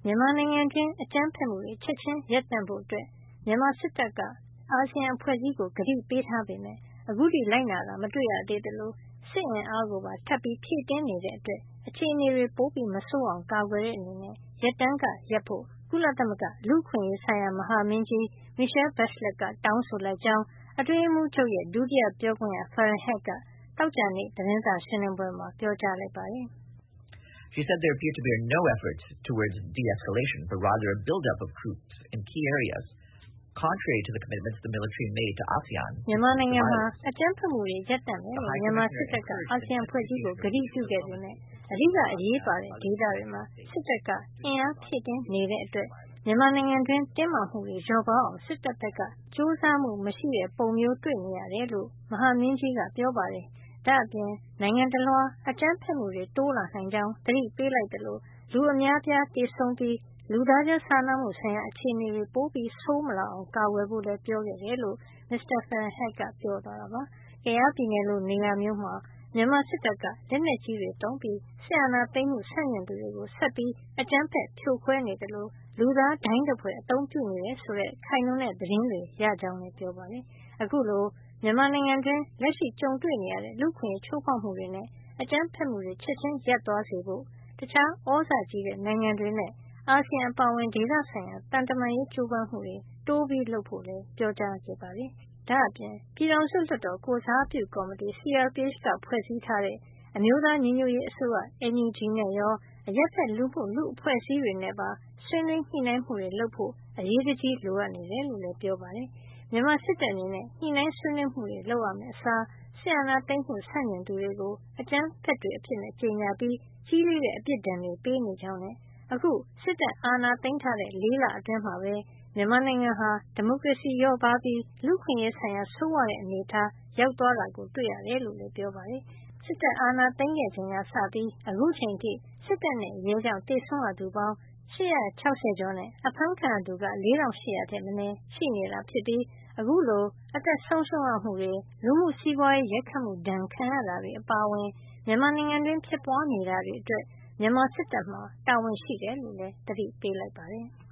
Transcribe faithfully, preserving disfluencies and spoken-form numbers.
မြန်မာနိုင်ငံတွင်းအကြမ်းဖက်မှုတွေချက်ချင်းရပ်တန့်ဖို့အတွက်မြန်မာစစ်တပ်ကအာဆီယံအဖွဲ့ကြီးကိုကတိပေးထားပေမယ့်အခုထိလိုက်နာတာမတွေ့ရသေးသလိုစစ်အင်အားကိုပါထပ်ပြီးဖြည့်တင်းနေတဲ့အတွက်အခြေအနေတွေပိုပြီးမဆိုးအောင်ကာကွယ်တဲ့အနေနဲ့ရပ်တန်းကရပ်ဖို့ကုလသမဂ္ဂလူ့အခွင့်အရေးဆိုင်ရာမဟာမင်းကြီး Michelle Bachelet ကတောင်းဆိုလိုက်ကြောင်းအတွင်းရေးမှူးချုပ်ရဲ့ဒုတိယပြောခွင့်ရ Farhan Haq ကသောကြာနေ့သတင်းစာရှင်းလင်းပွဲမှာပြောကြားလိုက်ပါတယ်။ She said there appear to be no efforts towards de-escalation, but rather a build-up of troops in key areas, contrary to the commitments the military made to ASEAN. မြန်မာနိုင်ငံမှာအကြမ်းဖက်မှုတွေရပ်တန့်မယ်လို့မြန်မာစစ်တပ်ကအာဆီယံအဖွဲ့ကြီးကိုကတိပြုခဲ့ပေမယ့်အဓိကအရေးပါတဲ့ဒေသတွေမှာစစ်တပ်ကအင်အားဖြည့်တင်းနေတဲ့အတွက်မြန်မာနိုင်ငံတွင်းတင်းမာမှုတွေလျော့ပါအောင်စစ်တပ်ဘက်ကစူးစမ်းမှုမရှိတဲ့ပုံမျိုးတွေ့နေရတယ်လို့မဟာမင်းကြီးကပြောပါတယ်။ဒါ့အပြင်နိုင်ငံတလွှာအကြမ်းဖက်မှုတွေတိုးလာနိုင်ကြောင်းသတိပေးလိုက်တယ်လို့လူအများပြားတေဆုံးပြီးလူသားချင်းစာနာမှုဆိုင်ရာအခြေအနေတွေပိုပြီးဆိုးမလာအောင်ကာကွယ်ဖို့လည်းပြောခဲ့တယ်လို့မစ္စတာ Farhan Haq ကပြောသွားတာပါ။ကယားပြည်နယ်လိုနေရာမျိုးမှာမြန်မာစစ်တပ်ကလက်နက်ကြီးတွေတုံးပြီးဆရာနာသိမ်းမှုဆန့်ကျင်သူတွေကိုဆက်ပြီးအကြမ်းဖက်ဖြိုခွဲနေတယ်လို့လူသားဒိုင်းတပွဲအသုံးပြုနေတယ်ဆိုတဲ့ခိုင်လုံတဲ့သတင်းတွေရကြောင်းလည်းပြောပါတယ်။အခုလိုမြန်မာနိုင်ငံတွင်းလက်ရှိကြုံတွေ့နေရတဲ့လူခွင့်ချိုးဖောက်မှုတွေနဲ့အကြမ်းဖက်မှုတွေချက်ချင်းရပ်သွားစေဖို့တခြားဩဇာကြီးတဲ့နိုင်ငံတွေနဲ့အာဆီယံအပါအဝင်ဒေသဆိုင်ရာတန်တမာရေးကြိုးပမ်းမှုတွေတိုးပြီးလုပ်ဖို့လည်းပြောကြားခဲ့ပါတယ်။ဒါ့အပြင်ပြည်ထောင်စုလွှတ်တော်ကိုစားပြုကော်မတီ C R P H ကဖွဲ့စည်းထားတဲ့အမျိုးသားညီညွတ်ရေးအစိုးရ N U G နဲ့ရောအရပ်ဖက်လူမှုလူ့အဖွဲ့အစည်းတွေနဲ့ပါဆွေးနွေးညှိနှိုင်းမှုတွေလုပ်ဖို့အရေးတကြီးလိုအပ်နေတယ်လို့လည်းပြောပါတယ်။မြန်မာစစ်တပ်အနေနဲ့ညှိနှိုင်းဆွေးနွေးမှုတွေလုပ်ရမယ့်အစားစစ်အာဏာသိမ်းမှုဆန့်ကျင်သူတွေကိုအကြမ်းဖက်တွေအဖြစ်ကြေညာပြီးကြီးလေးတဲ့အပြစ်ဒဏ်တွေပေးနေကြောင်းနဲ့အခုစစ်တပ်အာဏာသိမ်းထားတဲ့လေးလအတွင်းမှာပဲမြန်မာနိုင်ငံဟာဒီမိုကရေစီလျော့ပါးပြီးလူ့အခွင့်အရေးဆိုင်ရာဆိုးဝါးတဲ့အနေအထားရောက်သွားတာကိုတွေ့ရတယ်လို့လည်းပြောပါတယ်။စစ်တပ်အာဏာသိမ်းခဲ့ချိန်ကစပြီးအခုချိန်ထိစစ်တပ်နဲ့ရဲကြောင့်သေဆုံးရသူပေါင်း၈၆၀ကျော်နဲ့အဖမ်းခံရသူက၄၈၀၀ထက်မနည်းရှိနေတာဖြစ်ပြီးအခုလိုအသက်ဆုံးရှုံးရမှုတွေလူမှုစီးပွားရေးရိုက်ခတ်မှုဒဏ်ခံရတာတွေအပါအဝင်မြန်မာနိုင်ငံတွင်းဖြစ်ပွားနေတာတွေအတွက်မြန်မာစစ်တပ်မှာတာဝန်ရှိတယ်လို့လည်းသတိပေးလိုက်ပါတယ်။